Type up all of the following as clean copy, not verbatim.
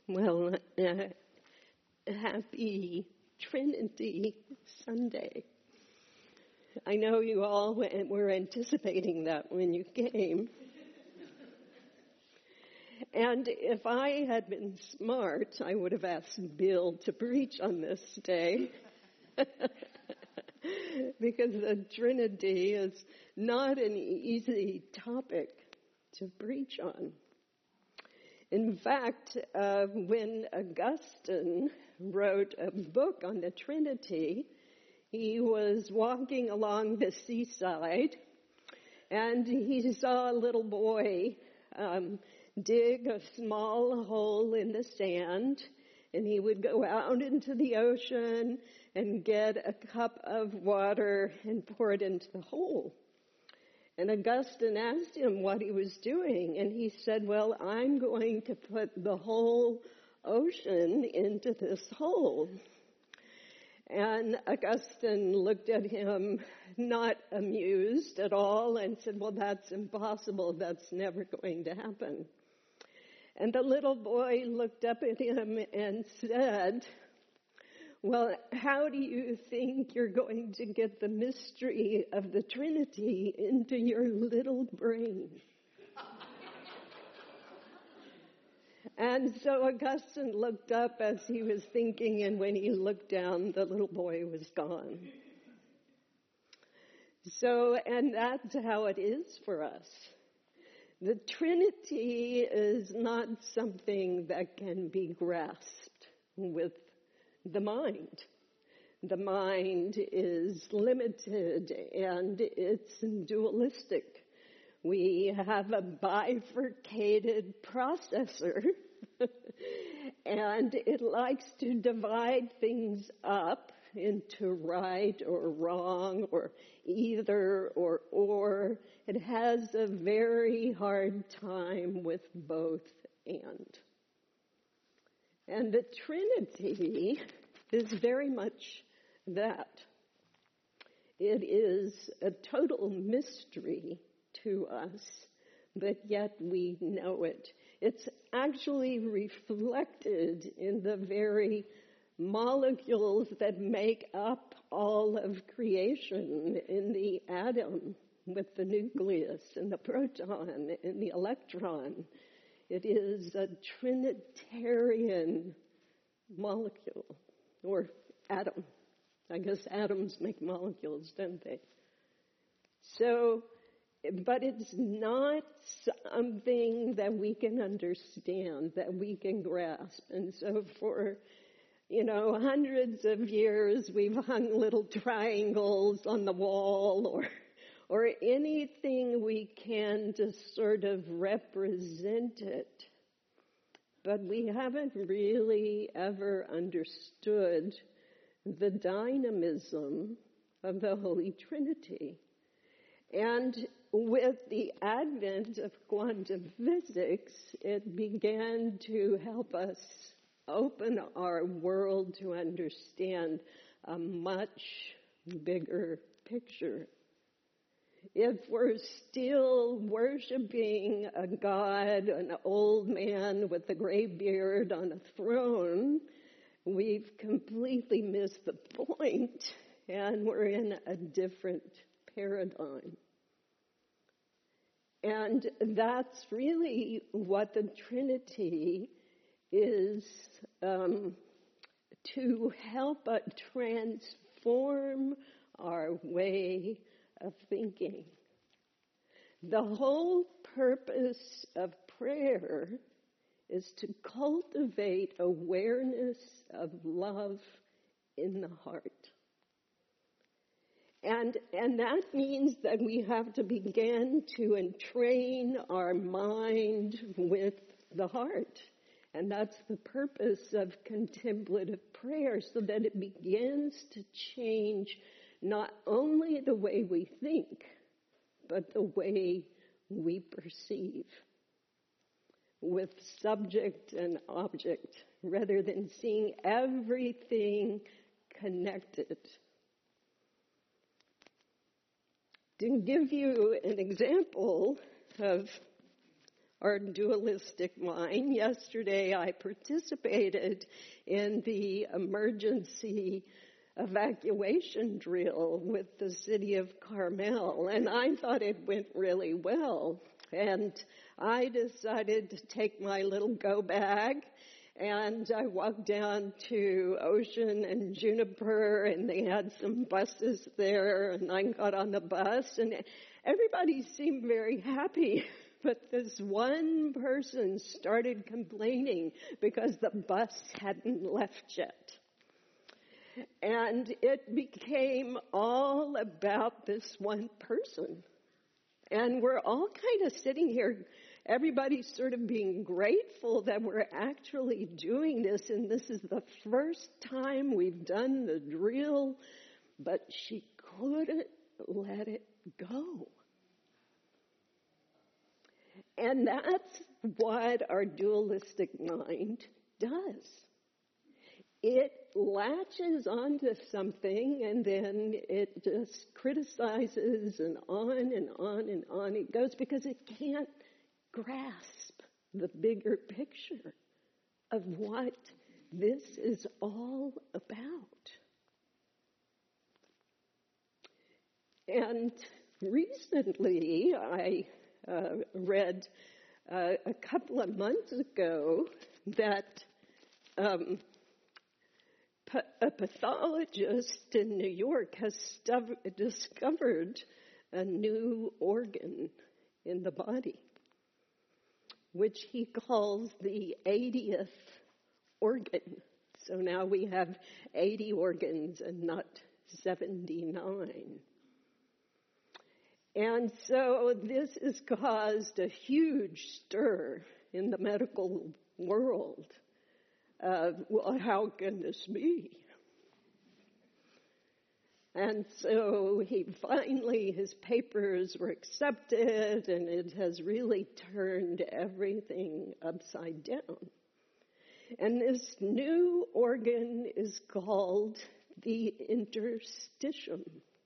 Well, happy Trinity Sunday. I know you all were anticipating that when you came. And if I had been smart, I would have asked Bill to preach on this day. Because the Trinity is not an easy topic to preach on. In fact, when Augustine wrote a book on the Trinity, he was walking along the seaside and he saw a little boy dig a small hole in the sand, and he would go out into the ocean and get a cup of water and pour it into the hole. And Augustine asked him what he was doing, and he said, well, I'm going to put the whole ocean into this hole. And Augustine looked at him, not amused at all, and said, well, that's impossible. That's never going to happen. And the little boy looked up at him and said, well, how do you think you're going to get the mystery of the Trinity into your little brain? And so Augustine looked up as he was thinking, and when he looked down, the little boy was gone. And that's how it is for us. The Trinity is not something that can be grasped with the mind. The mind is limited and it's dualistic. We have a bifurcated processor and it likes to divide things up into right or wrong or either or. It has a very hard time with both and. And the Trinity is very much that. It is a total mystery to us, but yet we know it. It's actually reflected in the very molecules that make up all of creation in the atom, with the nucleus and the proton and the electron. It is a Trinitarian molecule, or atom. I guess atoms make molecules, don't they? But it's not something that we can understand, that we can grasp. And so for, hundreds of years we've hung little triangles on the wall or anything we can to sort of represent it. But we haven't really ever understood the dynamism of the Holy Trinity. And with the advent of quantum physics, it began to help us open our world to understand a much bigger picture. If we're still worshiping a God, an old man with a gray beard on a throne, we've completely missed the point, and we're in a different paradigm. And that's really what the Trinity is, to help us transform our way of thinking. The whole purpose of prayer is to cultivate awareness of love in the heart. And that means that we have to begin to entrain our mind with the heart. And that's the purpose of contemplative prayer, so that it begins to change not only the way we think, but the way we perceive, with subject and object, rather than seeing everything connected. To give you an example of our dualistic mind. Yesterday I participated in the emergency evacuation drill with the city of Carmel, and I thought it went really well. And I decided to take my little go bag, and I walked down to Ocean and Juniper, and they had some buses there, and I got on the bus, and everybody seemed very happy. But this one person started complaining because the bus hadn't left yet. And it became all about this one person. And we're all kind of sitting here, everybody's sort of being grateful that we're actually doing this, and this is the first time we've done the drill, but she couldn't let it go. And that's what our dualistic mind does. It latches onto something and then it just criticizes and on and on and on it goes because it can't grasp the bigger picture of what this is all about. And recently I read a couple of months ago that a pathologist in New York has discovered a new organ in the body, which he calls the 80th organ. So now we have 80 organs and not 79. And so this has caused a huge stir in the medical world. Well, how can this be? And so his papers were accepted, and it has really turned everything upside down. And this new organ is called the interstitium.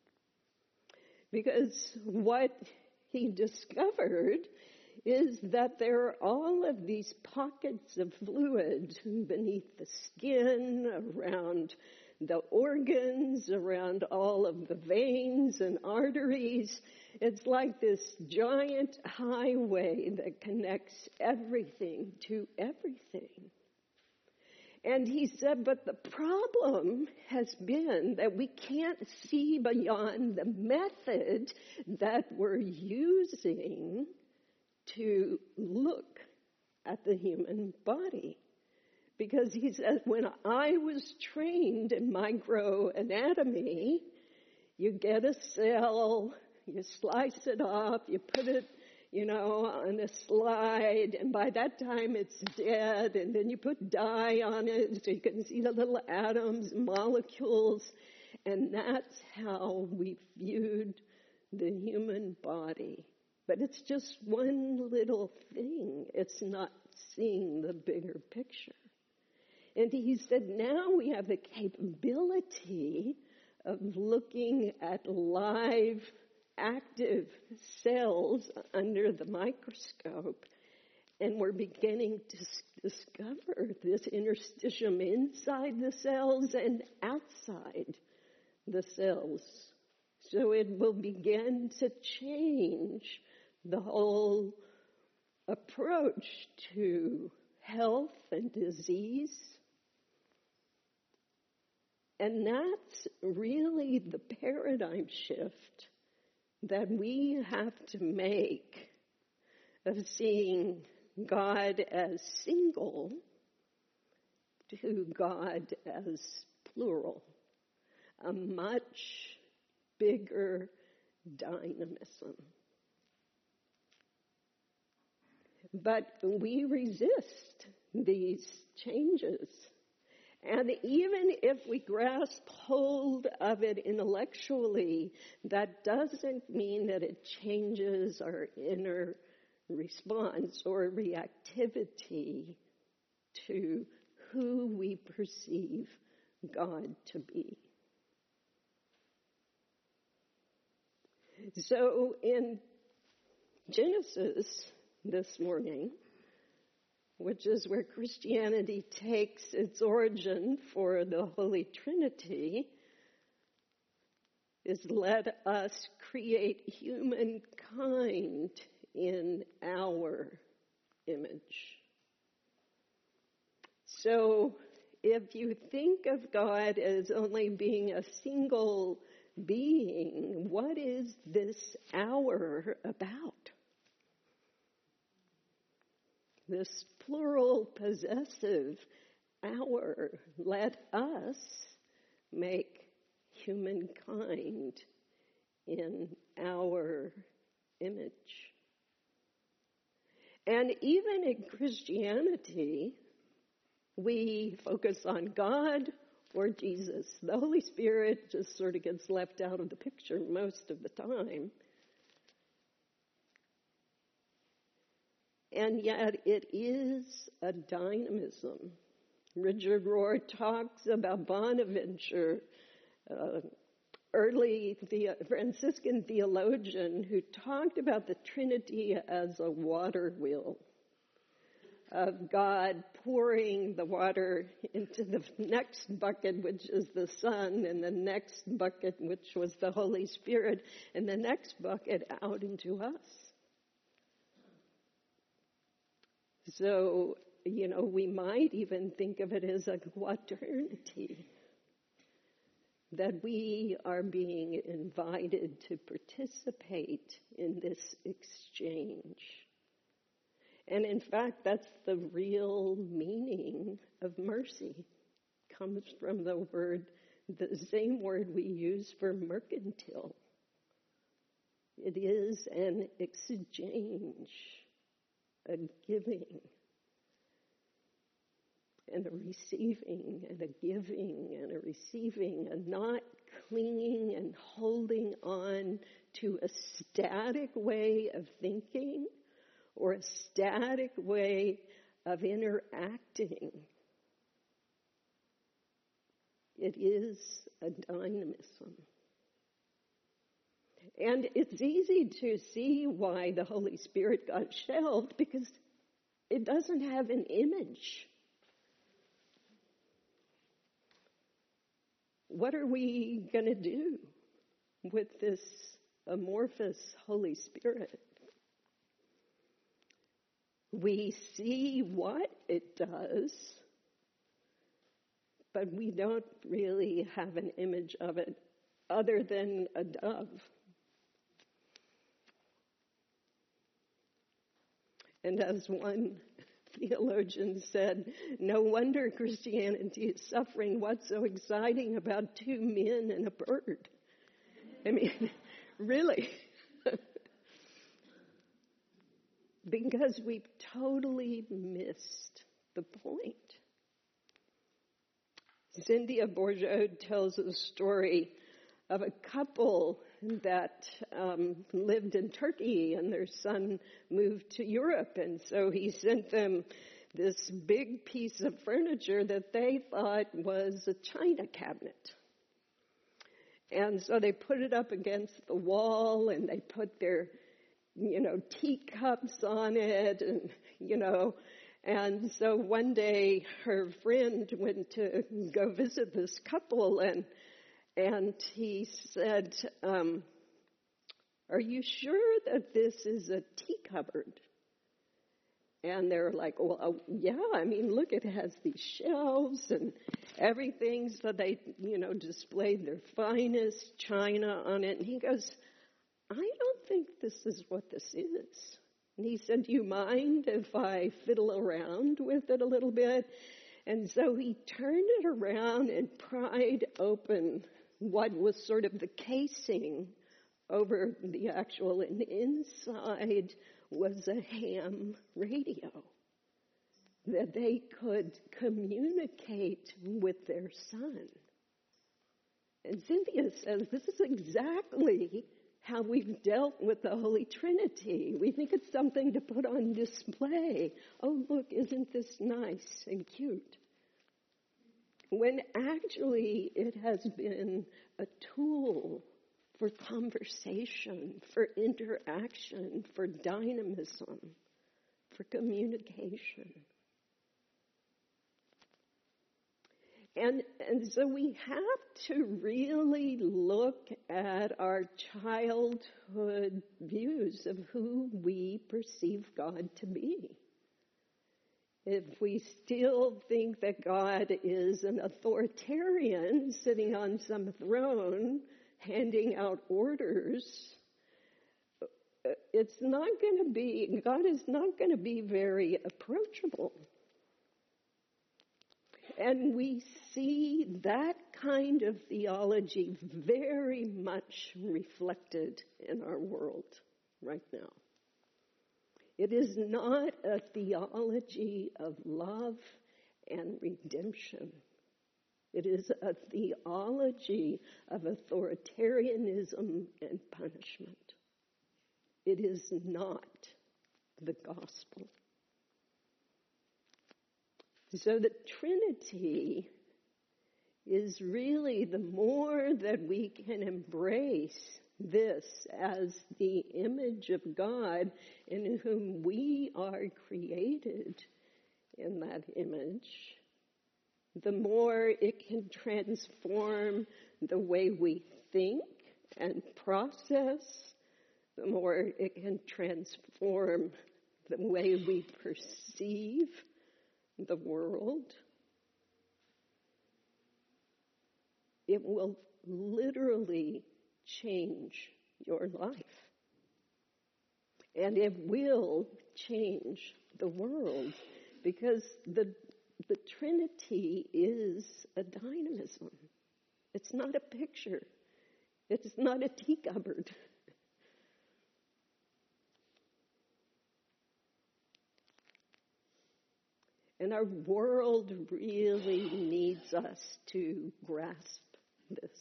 Because what he discovered is that there are all of these pockets of fluid beneath the skin, around the organs, around all of the veins and arteries. It's like this giant highway that connects everything to everything. And he said, but the problem has been that we can't see beyond the method that we're using to look at the human body. Because he says, when I was trained in microanatomy, you get a cell, you slice it off, you put it, on a slide, and by that time it's dead, and then you put dye on it so you can see the little atoms, molecules, and that's how we viewed the human body. But it's just one little thing. It's not seeing the bigger picture. And he said, now we have the capability of looking at live, active cells under the microscope, and we're beginning to discover this interstitium inside the cells and outside the cells. So it will begin to change the whole approach to health and disease. And that's really the paradigm shift that we have to make of seeing God as single to God as plural, a much bigger dynamism. But we resist these changes. And even if we grasp hold of it intellectually, that doesn't mean that it changes our inner response or reactivity to who we perceive God to be. So in Genesis, this morning, which is where Christianity takes its origin for the Holy Trinity, is let us create humankind in our image. So if you think of God as only being a single being, what is this our about? This plural possessive our, let us make humankind in our image. And even in Christianity, we focus on God or Jesus. The Holy Spirit just sort of gets left out of the picture most of the time. And yet it is a dynamism. Richard Rohr talks about Bonaventure, early Franciscan theologian who talked about the Trinity as a water wheel of God pouring the water into the next bucket, which is the Son, and the next bucket, which was the Holy Spirit, and the next bucket out into us. So, we might even think of it as a quaternity, that we are being invited to participate in this exchange. And in fact, that's the real meaning of mercy. It comes from the same word we use for mercantile. It is an exchange, a giving, and a receiving, and a giving, and a receiving, and not clinging and holding on to a static way of thinking or a static way of interacting. It is a dynamism. And it's easy to see why the Holy Spirit got shelved, because it doesn't have an image. What are we going to do with this amorphous Holy Spirit? We see what it does, but we don't really have an image of it other than a dove. And as one theologian said, no wonder Christianity is suffering. What's so exciting about two men and a bird? I mean, really. Because we've totally missed the point. Cynthia Bourgeaud tells a story of a couple that lived in Turkey, and their son moved to Europe, and so he sent them this big piece of furniture that they thought was a china cabinet. And so they put it up against the wall, and they put their teacups on it, and so one day her friend went to go visit this couple, and he said, are you sure that this is a tea cupboard? And they're like, well, yeah, I mean, look, it has these shelves and everything, so they, displayed their finest china on it, and he goes, I don't think this is what this is. And he said, do you mind if I fiddle around with it a little bit? And so he turned it around and pried open what was sort of the casing over the actual, and inside was a ham radio that they could communicate with their son. And Cynthia says this is exactly how we've dealt with the Holy Trinity. We think it's something to put on display. Oh, look, isn't this nice and cute? When actually it has been a tool for conversation, for interaction, for dynamism. for communication. And so we have to really look at our childhood views of who we perceive God to be. If we still think that God is an authoritarian sitting on some throne handing out orders, God is not going to be very approachable. And we see that kind of theology very much reflected in our world right now. It is not a theology of love and redemption. It is a theology of authoritarianism and punishment. It is not the gospel. So the Trinity is really, the more that we can embrace this as the image of God in whom we are created in that image, the more it can transform the way we think and process, the more it can transform the way we perceive the world. It will literally change your life. And it will change the world, because the Trinity is a dynamism. It's not a picture. It's not a tea cupboard. And our world really needs us to grasp this,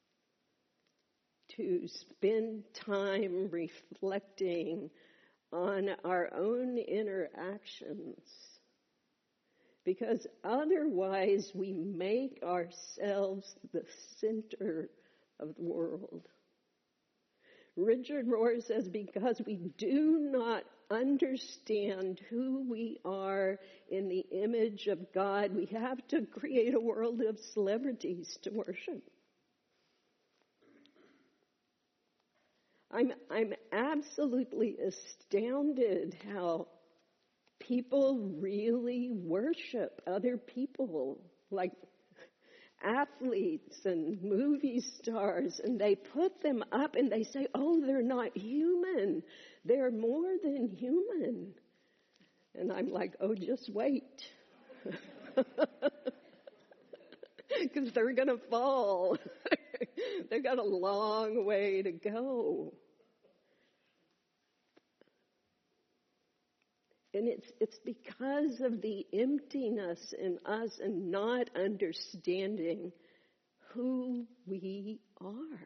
to spend time reflecting on our own interactions, because otherwise we make ourselves the center of the world. Richard Rohr says, because we do not understand who we are in the image of God, we have to create a world of celebrities to worship. I'm absolutely astounded how people really worship other people, like athletes and movie stars, and they put them up and they say, oh, they're not human. They're more than human. And I'm like, oh, just wait. Because they're going to fall. They've got a long way to go. And it's because of the emptiness in us and not understanding who we are.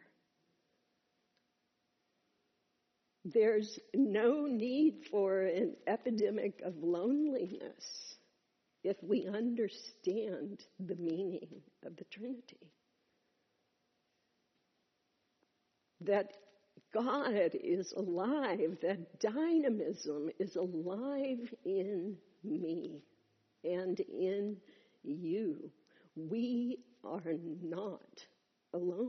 There's no need for an epidemic of loneliness if we understand the meaning of the Trinity. That God is alive, that dynamism is alive in me and in you. We are not alone.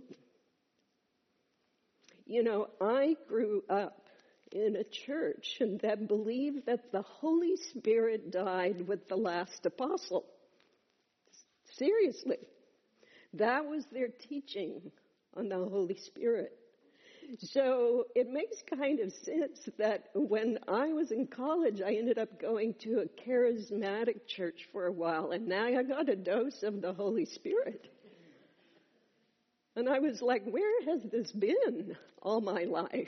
You know, I grew up in a church that believed that the Holy Spirit died with the last apostle. Seriously. That was their teaching on the Holy Spirit. So it makes kind of sense that when I was in college, I ended up going to a charismatic church for a while, and now I got a dose of the Holy Spirit. And I was like, where has this been all my life?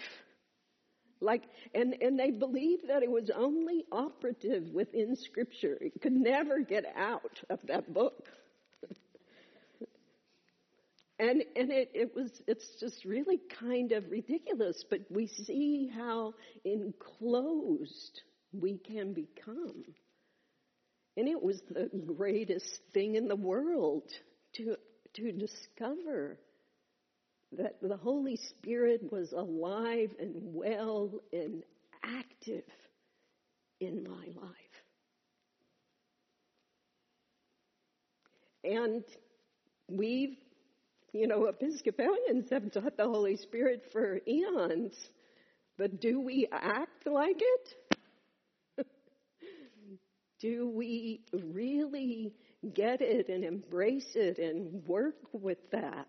And they believed that it was only operative within Scripture. It could never get out of that book. And it's just really kind of ridiculous, but we see how enclosed we can become. And it was the greatest thing in the world to discover that the Holy Spirit was alive and well and active in my life. And we've, Episcopalians have taught the Holy Spirit for eons, but do we act like it? Do we really get it and embrace it and work with that?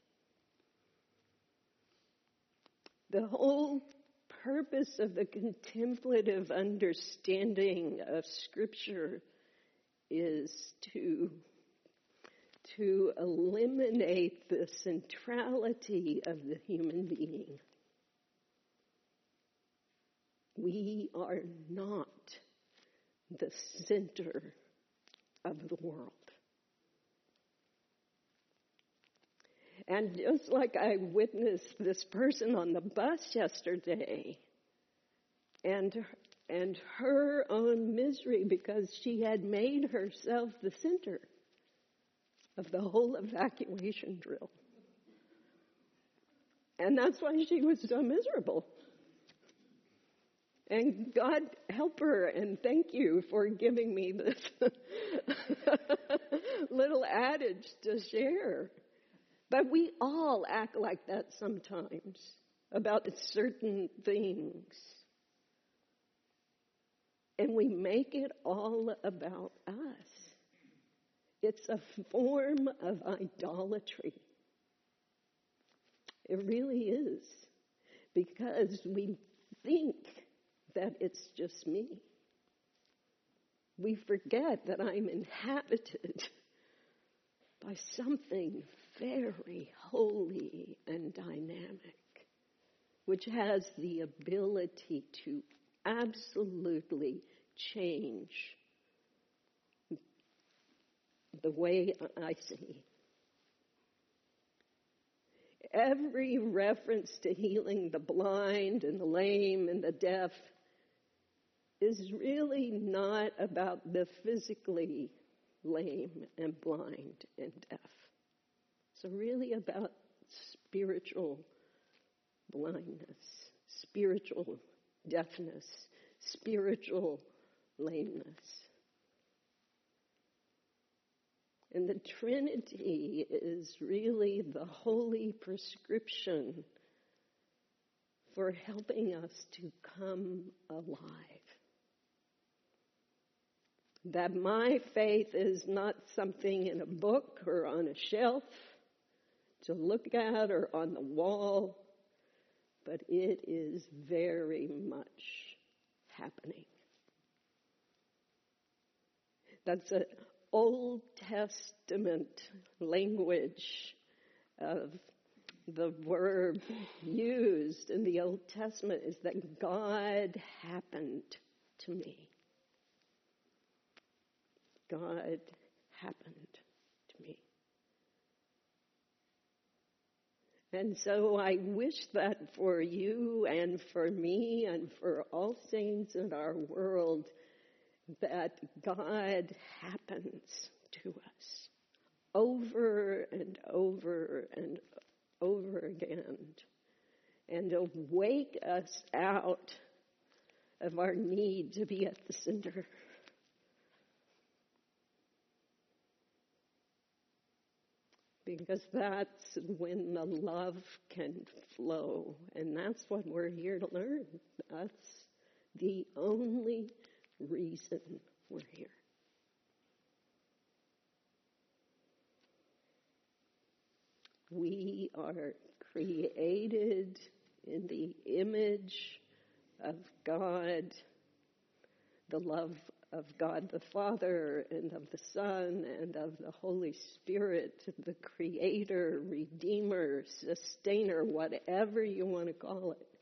The whole purpose of the contemplative understanding of Scripture is to eliminate the centrality of the human being. We are not the center of the world. And just like I witnessed this person on the bus yesterday and her own misery because she had made herself the center of the whole evacuation drill. And that's why she was so miserable. And God help her, and thank you for giving me this little adage to share. But we all act like that sometimes about certain things. And we make it all about us. It's a form of idolatry. It really is. Because we think that it's just me. We forget that I'm inhabited by something very holy and dynamic, which has the ability to absolutely change the way I see. Every reference to healing the blind and the lame and the deaf is really not about the physically lame and blind and deaf. It's really about spiritual blindness, spiritual deafness, spiritual lameness. And the Trinity is really the holy prescription for helping us to come alive. That my faith is not something in a book or on a shelf to look at or on the wall, but it is very much happening. That's an Old Testament language of the verb used in the Old Testament is that God happened to me. God happened to me. And so I wish that for you and for me and for all saints in our world, that God happens to us over and over and over again, and to wake us out of our need to be at the center. Because that's when the love can flow, and that's what we're here to learn. That's the only reason we're here. We are created in the image of God, the love of God the Father and of the Son and of the Holy Spirit, the Creator, Redeemer, Sustainer, whatever you want to call it.